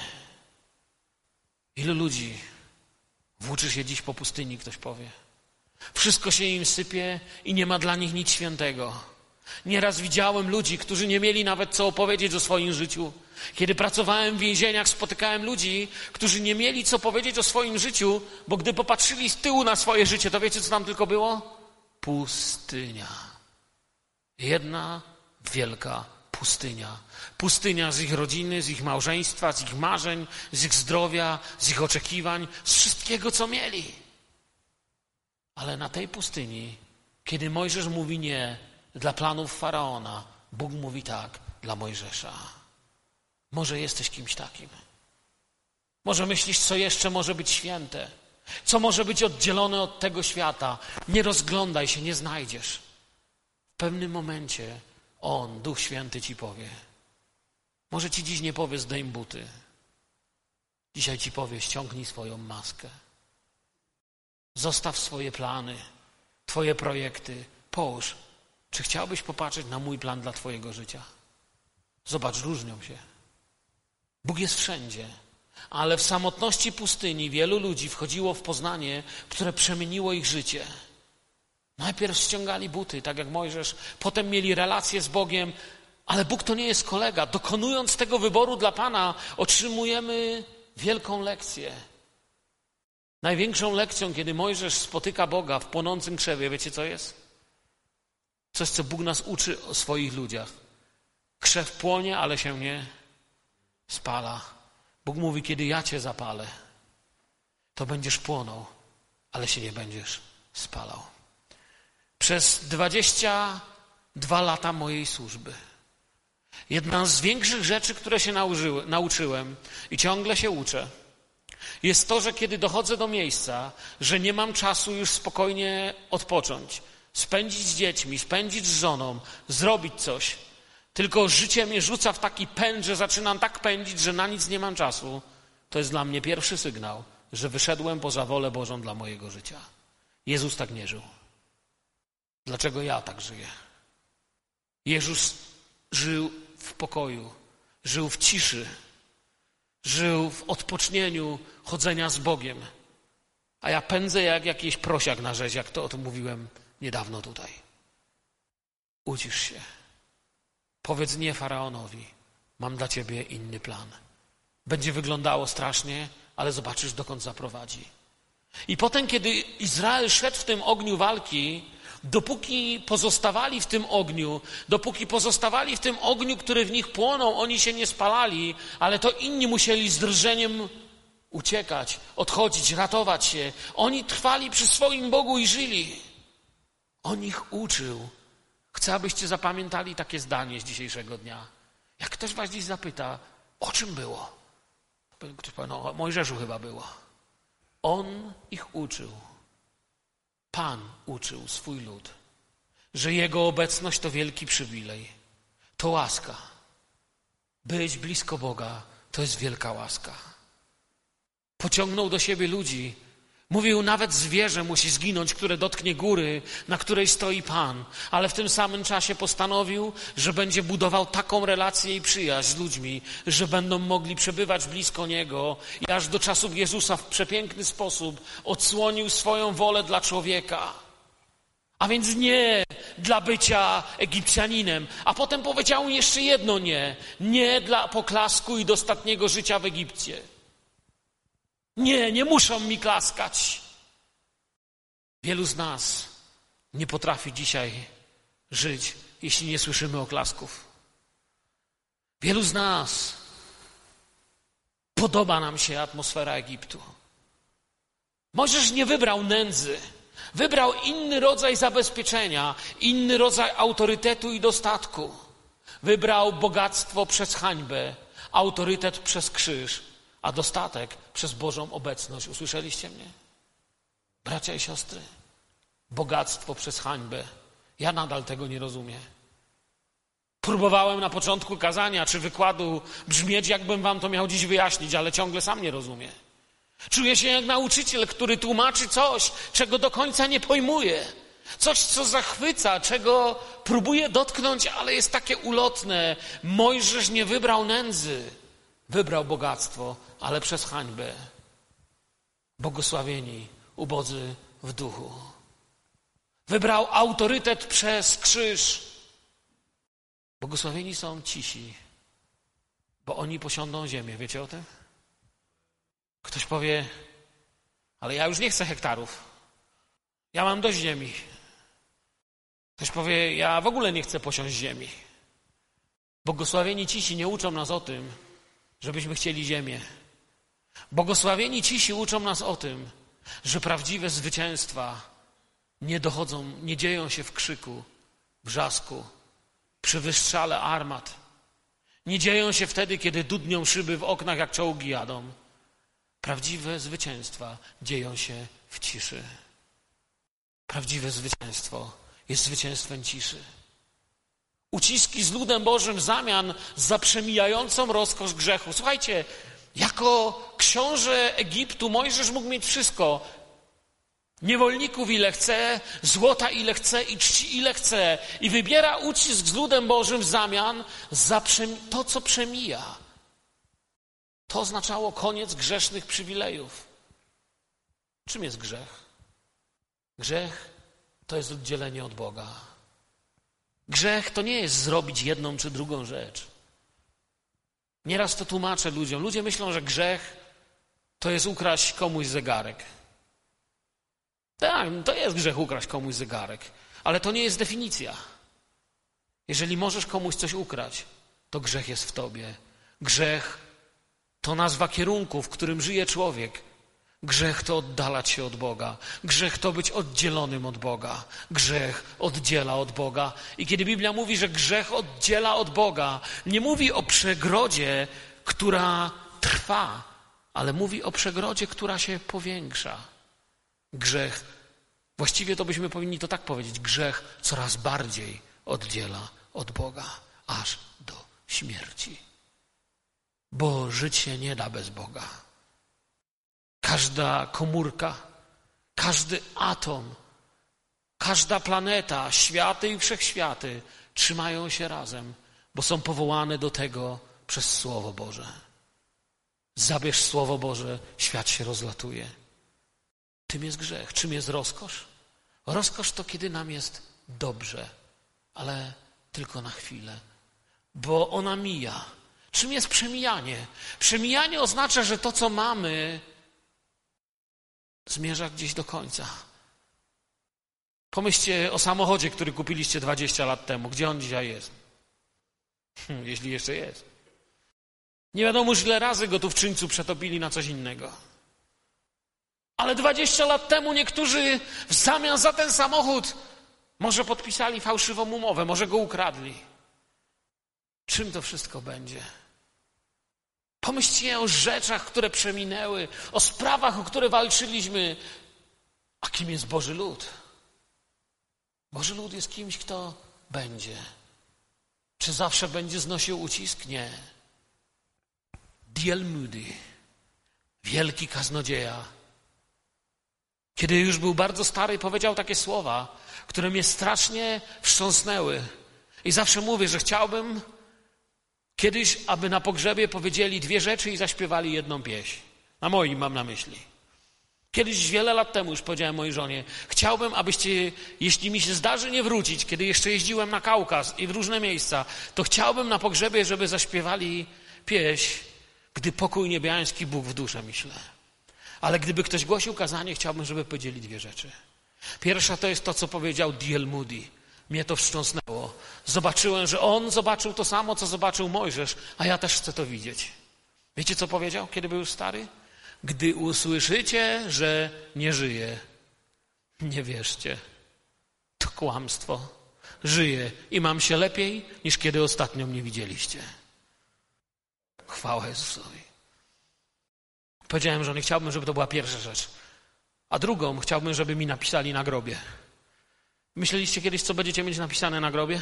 S1: Ilu ludzi włóczy się dziś po pustyni, ktoś powie. Wszystko się im sypie i nie ma dla nich nic świętego. Nieraz widziałem ludzi, którzy nie mieli nawet co opowiedzieć o swoim życiu. Kiedy pracowałem w więzieniach, spotykałem ludzi, którzy nie mieli co powiedzieć o swoim życiu, bo gdy popatrzyli z tyłu na swoje życie, to wiecie, co tam tylko było? Pustynia. Jedna wielka pustynia. Pustynia z ich rodziny, z ich małżeństwa, z ich marzeń, z ich zdrowia, z ich oczekiwań, z wszystkiego, co mieli. Ale na tej pustyni, kiedy Mojżesz mówi nie dla planów Faraona, Bóg mówi tak dla Mojżesza. Może jesteś kimś takim. Może myślisz, co jeszcze może być święte, co może być oddzielone od tego świata. Nie rozglądaj się, nie znajdziesz. W pewnym momencie On, Duch Święty ci powie. Może ci dziś nie powie: zdejm buty. Dzisiaj ci powie: ściągnij swoją maskę. Zostaw swoje plany, twoje projekty. Połóż. Czy chciałbyś popatrzeć na mój plan dla twojego życia? Zobacz, różnią się. Bóg jest wszędzie, ale w samotności pustyni wielu ludzi wchodziło w poznanie, które przemieniło ich życie. Najpierw ściągali buty, tak jak Mojżesz, potem mieli relacje z Bogiem, ale Bóg to nie jest kolega. Dokonując tego wyboru dla Pana, otrzymujemy wielką lekcję. Największą lekcją, kiedy Mojżesz spotyka Boga w płonącym krzewie, wiecie co jest? Coś, co Bóg nas uczy o swoich ludziach. Krzew płonie, ale się nie spala. Bóg mówi, kiedy ja cię zapalę, to będziesz płonął, ale się nie będziesz spalał. Przez dwadzieścia dwa lata mojej służby jedna z większych rzeczy, które się nauczyły, nauczyłem i ciągle się uczę, jest to, że kiedy dochodzę do miejsca, że nie mam czasu już spokojnie odpocząć, spędzić z dziećmi, spędzić z żoną, zrobić coś, tylko życie mnie rzuca w taki pęd, że zaczynam tak pędzić, że na nic nie mam czasu, to jest dla mnie pierwszy sygnał, że wyszedłem poza wolę Bożą dla mojego życia. Jezus tak nie żył. Dlaczego ja tak żyję? Jezus żył w pokoju, żył w ciszy, żył w odpocznieniu chodzenia z Bogiem. A ja pędzę jak jakiś prosiak na rzeź, jak to o tym mówiłem niedawno tutaj. Ucisz się. Powiedz nie Faraonowi, mam dla ciebie inny plan. Będzie wyglądało strasznie, ale zobaczysz, dokąd zaprowadzi. I potem, kiedy Izrael szedł w tym ogniu walki, dopóki pozostawali w tym ogniu, dopóki pozostawali w tym ogniu, który w nich płonął, oni się nie spalali, ale to inni musieli z drżeniem uciekać, odchodzić, ratować się. Oni trwali przy swoim Bogu i żyli. On ich uczył. Chcę, abyście zapamiętali takie zdanie z dzisiejszego dnia. Jak ktoś was dziś zapyta, o czym było? Ktoś powie, no o Mojżeszu chyba było. On ich uczył. Pan uczył swój lud, że Jego obecność to wielki przywilej. To łaska. Być blisko Boga to jest wielka łaska. Pociągnął do siebie ludzi. Mówił, nawet zwierzę musi zginąć, które dotknie góry, na której stoi Pan. Ale w tym samym czasie postanowił, że będzie budował taką relację i przyjaźń z ludźmi, że będą mogli przebywać blisko Niego i aż do czasów Jezusa w przepiękny sposób odsłonił swoją wolę dla człowieka. A więc nie dla bycia Egipcjaninem. A potem powiedział jeszcze jedno nie. Nie dla poklasku i dostatniego życia w Egipcie. Nie, nie muszą mi klaskać. Wielu z nas nie potrafi dzisiaj żyć, jeśli nie słyszymy oklasków. Wielu z nas podoba nam się atmosfera Egiptu. Mojżesz nie wybrał nędzy. Wybrał inny rodzaj zabezpieczenia, inny rodzaj autorytetu i dostatku. Wybrał bogactwo przez hańbę, autorytet przez krzyż, a dostatek przez Bożą obecność. Usłyszeliście mnie? Bracia i siostry, bogactwo przez hańbę. Ja nadal tego nie rozumiem. Próbowałem na początku kazania czy wykładu brzmieć, jakbym wam to miał dziś wyjaśnić, ale ciągle sam nie rozumiem. Czuję się jak nauczyciel, który tłumaczy coś, czego do końca nie pojmuje. Coś, co zachwyca, czego próbuje dotknąć, ale jest takie ulotne. Mojżesz nie wybrał nędzy. Wybrał bogactwo, ale przez hańbę. Błogosławieni, ubodzy w duchu. Wybrał autorytet przez krzyż. Błogosławieni są cisi, bo oni posiądą ziemię. Wiecie o tym? Ktoś powie, ale ja już nie chcę hektarów. Ja mam dość ziemi. Ktoś powie, ja w ogóle nie chcę posiąść ziemi. Błogosławieni cisi nie uczą nas o tym, żebyśmy chcieli ziemię. Błogosławieni cisi uczą nas o tym, że prawdziwe zwycięstwa nie dochodzą, nie dzieją się w krzyku, wrzasku, przy wystrzale armat. Nie dzieją się wtedy, kiedy dudnią szyby w oknach, jak czołgi jadą. Prawdziwe zwycięstwa dzieją się w ciszy. Prawdziwe zwycięstwo jest zwycięstwem ciszy. Uciski z ludem Bożym w zamian za przemijającą rozkosz grzechu. Słuchajcie, jako książę Egiptu Mojżesz mógł mieć wszystko. Niewolników ile chce, złota ile chce i czci ile chce. I wybiera ucisk z ludem Bożym w zamian za to, co przemija. To oznaczało koniec grzesznych przywilejów. Czym jest grzech? Grzech to jest oddzielenie od Boga. Grzech to nie jest zrobić jedną czy drugą rzecz. Nieraz to tłumaczę ludziom. Ludzie myślą, że grzech to jest ukraść komuś zegarek. Tak, to jest grzech ukraść komuś zegarek, ale to nie jest definicja. Jeżeli możesz komuś coś ukraść, to grzech jest w tobie. Grzech to nazwa kierunku, w którym żyje człowiek. Grzech to oddalać się od Boga. Grzech to być oddzielonym od Boga. Grzech oddziela od Boga. I kiedy Biblia mówi, że grzech oddziela od Boga, nie mówi o przegrodzie, która trwa, ale mówi o przegrodzie, która się powiększa. Grzech, właściwie to byśmy powinni to tak powiedzieć, grzech coraz bardziej oddziela od Boga, aż do śmierci. Bo żyć się nie da bez Boga. Każda komórka, każdy atom, każda planeta, światy i wszechświaty trzymają się razem, bo są powołane do tego przez Słowo Boże. Zabierz Słowo Boże, świat się rozlatuje. Czym jest grzech? Czym jest rozkosz? Rozkosz to kiedy nam jest dobrze, ale tylko na chwilę, bo ona mija. Czym jest przemijanie? Przemijanie oznacza, że to, co mamy, zmierza gdzieś do końca. Pomyślcie o samochodzie, który kupiliście dwadzieścia lat temu. Gdzie on dzisiaj jest? Hmm, jeśli jeszcze jest. Nie wiadomo już ile razy go tu w czyńcu przetopili na coś innego. Ale dwadzieścia lat temu niektórzy w zamian za ten samochód może podpisali fałszywą umowę, może go ukradli. Czym to wszystko będzie? Pomyślcie o rzeczach, które przeminęły, o sprawach, o które walczyliśmy. A kim jest Boży lud? Boży lud jest kimś, kto będzie. Czy zawsze będzie znosił ucisk? Nie. D L Moody, wielki kaznodzieja, kiedy już był bardzo stary, powiedział takie słowa, które mnie strasznie wstrząsnęły. I zawsze mówię, że chciałbym kiedyś, aby na pogrzebie powiedzieli dwie rzeczy i zaśpiewali jedną pieśń. Na moim mam na myśli. Kiedyś, wiele lat temu już powiedziałem mojej żonie, chciałbym, abyście, jeśli mi się zdarzy nie wrócić, kiedy jeszcze jeździłem na Kaukaz i w różne miejsca, to chciałbym na pogrzebie, żeby zaśpiewali pieśń, gdy pokój niebiański Bóg w duszę myślę. Ale gdyby ktoś głosił kazanie, chciałbym, żeby powiedzieli dwie rzeczy. Pierwsza to jest to, co powiedział D L Moody. Mnie to wstrząsnęło. Zobaczyłem, że on zobaczył to samo, co zobaczył Mojżesz, a ja też chcę to widzieć. Wiecie, co powiedział, kiedy był już stary? Gdy usłyszycie, że nie żyje, nie wierzcie. To kłamstwo. Żyję i mam się lepiej, niż kiedy ostatnio mnie widzieliście. Chwała Jezusowi. Powiedziałem, że nie chciałbym, żeby to była pierwsza rzecz. A drugą chciałbym, żeby mi napisali na grobie. Myśleliście kiedyś, co będziecie mieć napisane na grobie?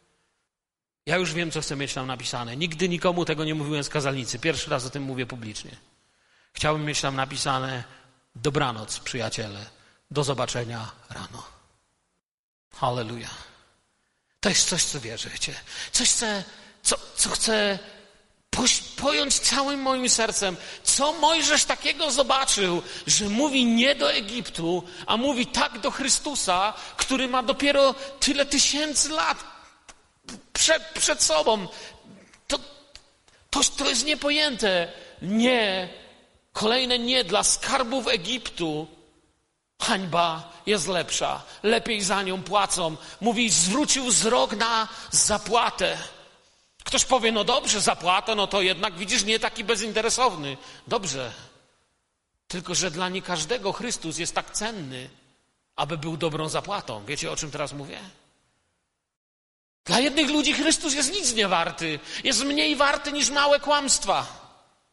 S1: Ja już wiem, co chcę mieć tam napisane. Nigdy nikomu tego nie mówiłem z kazalnicy. Pierwszy raz o tym mówię publicznie. Chciałbym mieć tam napisane: dobranoc, przyjaciele. Do zobaczenia rano. Halleluja. To jest coś, co wierzycie. Coś, chcę, co, co chcę pojąć całym moim sercem. Co Mojżesz takiego zobaczył, że mówi nie do Egiptu, a mówi tak do Chrystusa, który ma dopiero tyle tysięcy lat przed, przed sobą. To, to, to jest niepojęte. Nie. Kolejne nie dla skarbów Egiptu. Hańba jest lepsza. Lepiej za nią płacą. Mówi, zwrócił wzrok na zapłatę. Ktoś powie, no dobrze, zapłatę, no to jednak widzisz, nie taki bezinteresowny. Dobrze. Tylko że dla nie każdego Chrystus jest tak cenny, aby był dobrą zapłatą. Wiecie, o czym teraz mówię? Dla jednych ludzi Chrystus jest nic nie warty. Jest mniej warty niż małe kłamstwa.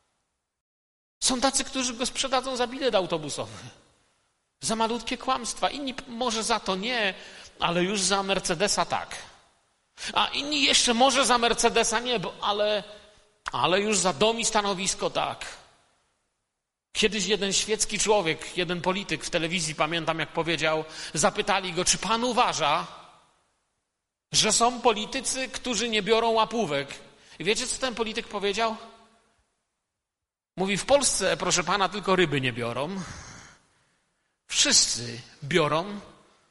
S1: Są tacy, którzy go sprzedadzą za bilet autobusowy. Za malutkie kłamstwa. Inni może za to nie, ale już za Mercedesa tak. A inni jeszcze może za Mercedesa nie, bo, ale, ale już za dom i stanowisko tak. Kiedyś jeden świecki człowiek, jeden polityk w telewizji, pamiętam jak powiedział, zapytali go, czy pan uważa, że są politycy, którzy nie biorą łapówek. I wiecie, co ten polityk powiedział? Mówi, w Polsce, proszę pana, tylko ryby nie biorą. Wszyscy biorą.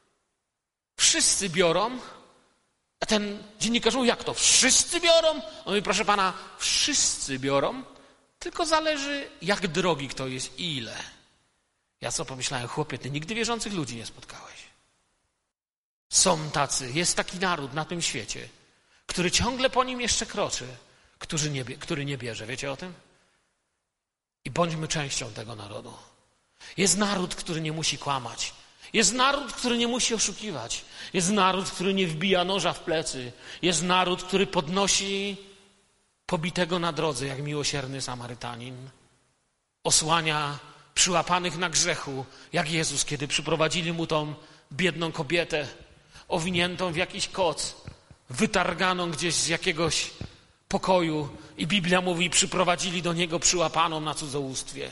S1: Wszyscy biorą. A ten dziennikarz mówi, jak to? Wszyscy biorą? On mówi, proszę pana, wszyscy biorą, Tylko zależy, jak drogi kto jest i ile. Ja co pomyślałem, chłopie, ty nigdy wierzących ludzi nie spotkałeś. Są tacy, jest taki naród na tym świecie, który ciągle po nim jeszcze kroczy, który nie, który nie bierze. Wiecie o tym? I bądźmy częścią tego narodu. Jest naród, który nie musi kłamać. Jest naród, który nie musi oszukiwać. Jest naród, który nie wbija noża w plecy. Jest naród, który podnosi pobitego na drodze, jak miłosierny Samarytanin. Osłania przyłapanych na grzechu, jak Jezus, kiedy przyprowadzili mu tą biedną kobietę, owiniętą w jakiś koc, wytarganą gdzieś z jakiegoś pokoju i Biblia mówi, przyprowadzili do niego przyłapaną na cudzołóstwie.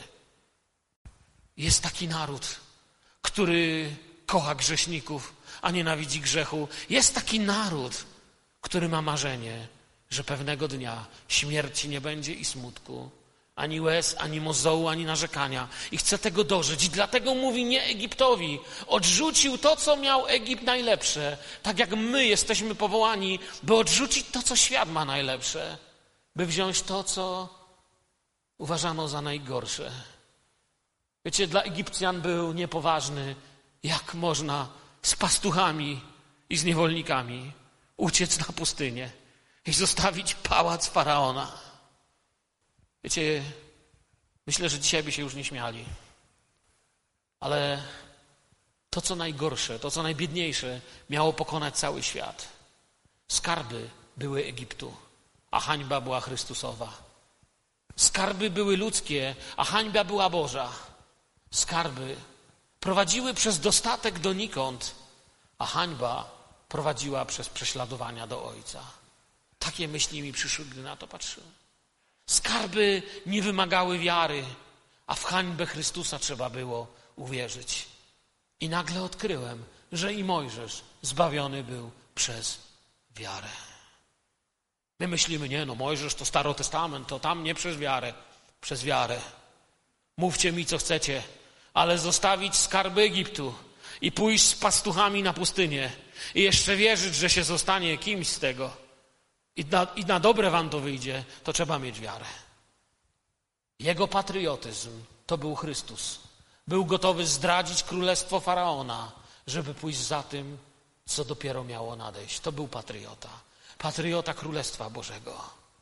S1: Jest taki naród, który kocha grzeszników, a nienawidzi grzechu. Jest taki naród, który ma marzenie, że pewnego dnia śmierci nie będzie i smutku, ani łez, ani mozołu, ani narzekania. I chce tego dożyć. I dlatego mówi nie Egiptowi. Odrzucił to, co miał Egipt najlepsze. Tak jak my jesteśmy powołani, by odrzucić to, co świat ma najlepsze. By wziąć to, co uważano za najgorsze. Wiecie, dla Egipcjan był niepoważny, jak można z pastuchami i z niewolnikami uciec na pustynię i zostawić pałac Faraona. Wiecie, myślę, że dzisiaj by się już nie śmiali. Ale to, co najgorsze, to, co najbiedniejsze, miało pokonać cały świat. Skarby były Egiptu, a hańba była Chrystusowa. Skarby były ludzkie, a hańba była Boża. Skarby prowadziły przez dostatek donikąd, a hańba prowadziła przez prześladowania do Ojca. Takie myśli mi przyszły, gdy na to patrzyłem. Skarby nie wymagały wiary, a w hańbę Chrystusa trzeba było uwierzyć. I nagle odkryłem, że i Mojżesz zbawiony był przez wiarę. My myślimy, nie no, Mojżesz to Stary Testament, to tam nie przez wiarę, przez wiarę. Mówcie mi, co chcecie, ale zostawić skarby Egiptu i pójść z pastuchami na pustynię i jeszcze wierzyć, że się zostanie kimś z tego i na, i na dobre wam to wyjdzie, to trzeba mieć wiarę. Jego patriotyzm to był Chrystus. Był gotowy zdradzić królestwo Faraona, żeby pójść za tym, co dopiero miało nadejść. To był patriota. Patriota Królestwa Bożego.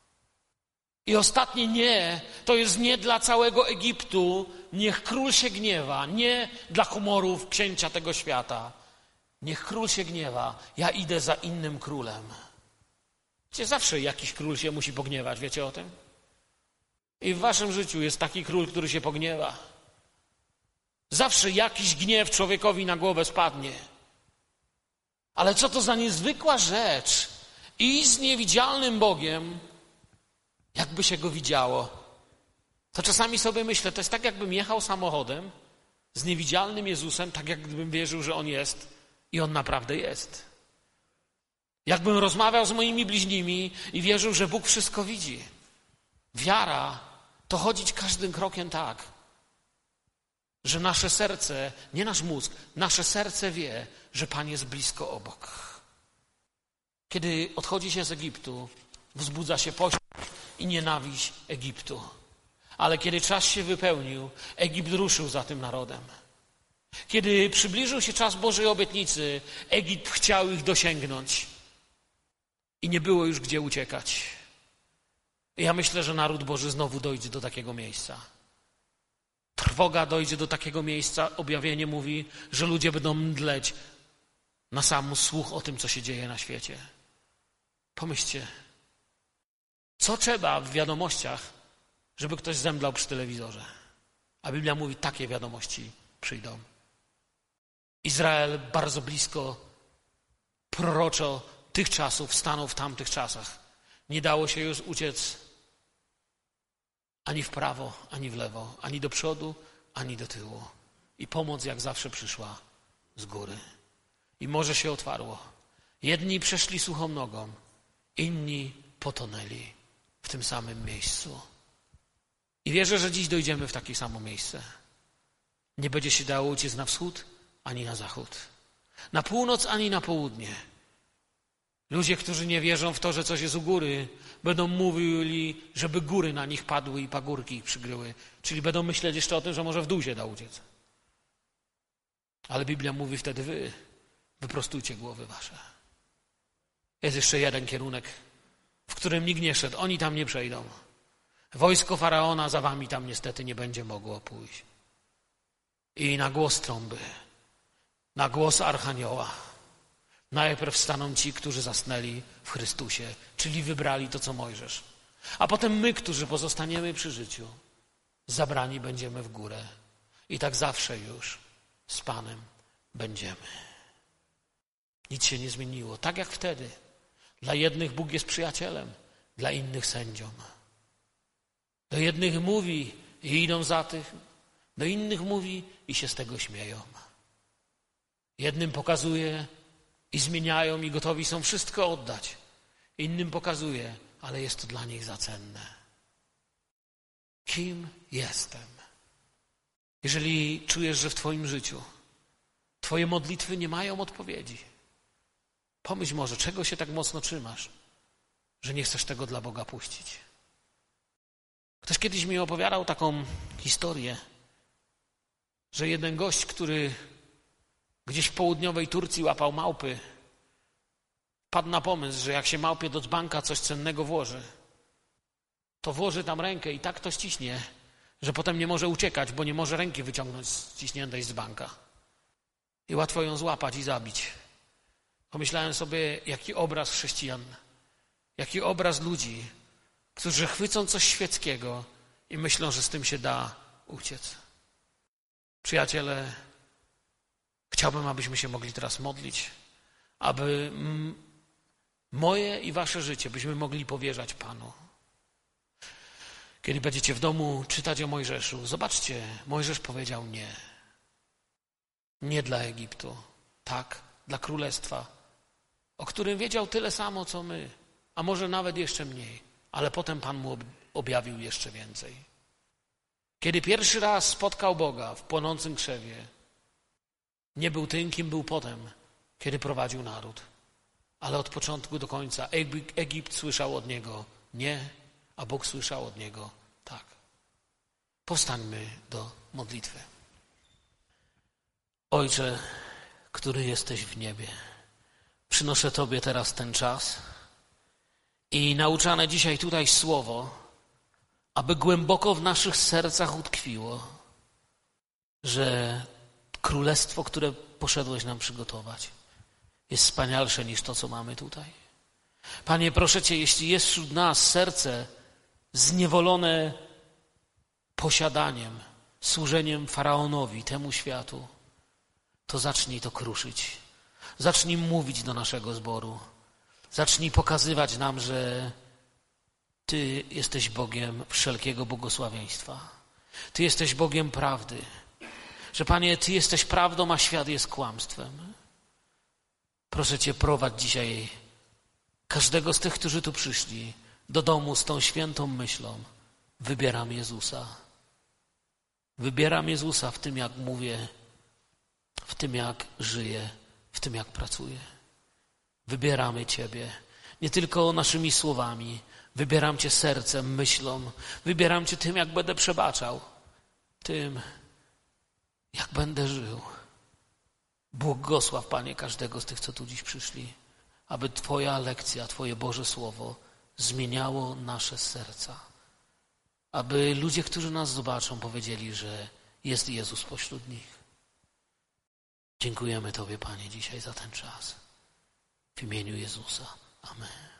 S1: I ostatnie nie, to jest nie dla całego Egiptu. Niech król się gniewa. Nie dla humorów księcia tego świata. Niech król się gniewa. Ja idę za innym królem. Wiecie, zawsze jakiś król się musi pogniewać. Wiecie o tym? I w waszym życiu jest taki król, który się pogniewa. Zawsze jakiś gniew człowiekowi na głowę spadnie. Ale co to za niezwykła rzecz. I z niewidzialnym Bogiem, jakby się go widziało. To czasami sobie myślę, to jest tak, jakbym jechał samochodem z niewidzialnym Jezusem, tak jak gdybym wierzył, że On jest i On naprawdę jest. Jakbym rozmawiał z moimi bliźnimi i wierzył, że Bóg wszystko widzi. Wiara to chodzić każdym krokiem tak, że nasze serce, nie nasz mózg, nasze serce wie, że Pan jest blisko obok. Kiedy odchodzi się z Egiptu, wzbudza się pośpiech i nienawiść Egiptu. Ale kiedy czas się wypełnił, Egipt ruszył za tym narodem. Kiedy przybliżył się czas Bożej obietnicy, Egipt chciał ich dosięgnąć. I nie było już gdzie uciekać. I ja myślę, że naród Boży znowu dojdzie do takiego miejsca. Trwoga dojdzie do takiego miejsca. Objawienie mówi, że ludzie będą mdleć na sam słuch o tym, co się dzieje na świecie. Pomyślcie, co trzeba w wiadomościach, żeby ktoś zemdlał przy telewizorze. A Biblia mówi, takie wiadomości przyjdą. Izrael bardzo blisko, proroczo tych czasów stanął w tamtych czasach. Nie dało się już uciec ani w prawo, ani w lewo, ani do przodu, ani do tyłu. I pomoc jak zawsze przyszła z góry. I morze się otwarło. Jedni przeszli suchą nogą, inni potonęli w tym samym miejscu. I wierzę, że dziś dojdziemy w takie samo miejsce. Nie będzie się dało uciec na wschód, ani na zachód. Na północ, ani na południe. Ludzie, którzy nie wierzą w to, że coś jest u góry, będą mówili, żeby góry na nich padły i pagórki ich przykryły. Czyli będą myśleć jeszcze o tym, że może w dół się da uciec. Ale Biblia mówi wtedy wy, wyprostujcie głowy wasze. Jest jeszcze jeden kierunek, w którym nikt nie szedł. Oni tam nie przejdą. Wojsko Faraona za wami tam niestety nie będzie mogło pójść. I na głos trąby, na głos Archanioła, najpierw staną ci, którzy zasnęli w Chrystusie, czyli wybrali to, co Mojżesz. A potem my, którzy pozostaniemy przy życiu, zabrani będziemy w górę. I tak zawsze już z Panem będziemy. Nic się nie zmieniło. Tak jak wtedy. Dla jednych Bóg jest przyjacielem, dla innych sędzią. Do jednych mówi i idą za tych, do innych mówi i się z tego śmieją. Jednym pokazuje i zmieniają i gotowi są wszystko oddać. Innym pokazuje, ale jest to dla nich za cenne. Kim jestem? Jeżeli czujesz, że w twoim życiu twoje modlitwy nie mają odpowiedzi, pomyśl może, czego się tak mocno trzymasz, że nie chcesz tego dla Boga puścić. Ktoś kiedyś mi opowiadał taką historię, że jeden gość, który gdzieś w południowej Turcji łapał małpy, wpadł na pomysł, że jak się małpie do dzbanka coś cennego włoży, to włoży tam rękę i tak to ściśnie, że potem nie może uciekać, bo nie może ręki wyciągnąć ściśniętej z dzbanka. I łatwo ją złapać i zabić. Pomyślałem sobie, jaki obraz chrześcijan, jaki obraz ludzi, którzy chwycą coś świeckiego i myślą, że z tym się da uciec. Przyjaciele, chciałbym, abyśmy się mogli teraz modlić, aby moje i wasze życie byśmy mogli powierzać Panu. Kiedy będziecie w domu czytać o Mojżeszu, zobaczcie, Mojżesz powiedział nie. Nie dla Egiptu, tak, dla królestwa, o którym wiedział tyle samo, co my, a może nawet jeszcze mniej, ale potem Pan mu objawił jeszcze więcej. Kiedy pierwszy raz spotkał Boga w płonącym krzewie, nie był tym, kim był potem, kiedy prowadził naród, ale od początku do końca Egipt słyszał od niego nie, a Bóg słyszał od niego tak. Powstańmy do modlitwy. Ojcze, który jesteś w niebie, przynoszę Tobie teraz ten czas i nauczane dzisiaj tutaj słowo, aby głęboko w naszych sercach utkwiło, że królestwo, które poszedłeś nam przygotować, jest wspanialsze niż to, co mamy tutaj. Panie, proszę Cię, jeśli jest wśród nas serce zniewolone posiadaniem, służeniem Faraonowi, temu światu, to zacznij to kruszyć. Zacznij mówić do naszego zboru. Zacznij pokazywać nam, że Ty jesteś Bogiem wszelkiego błogosławieństwa. Ty jesteś Bogiem prawdy. Że, Panie, Ty jesteś prawdą, a świat jest kłamstwem. Proszę Cię, prowadź dzisiaj każdego z tych, którzy tu przyszli, do domu z tą świętą myślą. Wybieram Jezusa. Wybieram Jezusa w tym, jak mówię, w tym, jak żyję, w tym, jak pracuję. Wybieramy Ciebie. Nie tylko naszymi słowami. Wybieram Cię sercem, myślą. Wybieram Cię tym, jak będę przebaczał. Tym, jak będę żył. Błogosław, Panie, każdego z tych, co tu dziś przyszli, aby Twoja lekcja, Twoje Boże Słowo zmieniało nasze serca. Aby ludzie, którzy nas zobaczą, powiedzieli, że jest Jezus pośród nich. Dziękujemy Tobie, Panie, dzisiaj za ten czas. W imieniu Jezusa. Amen.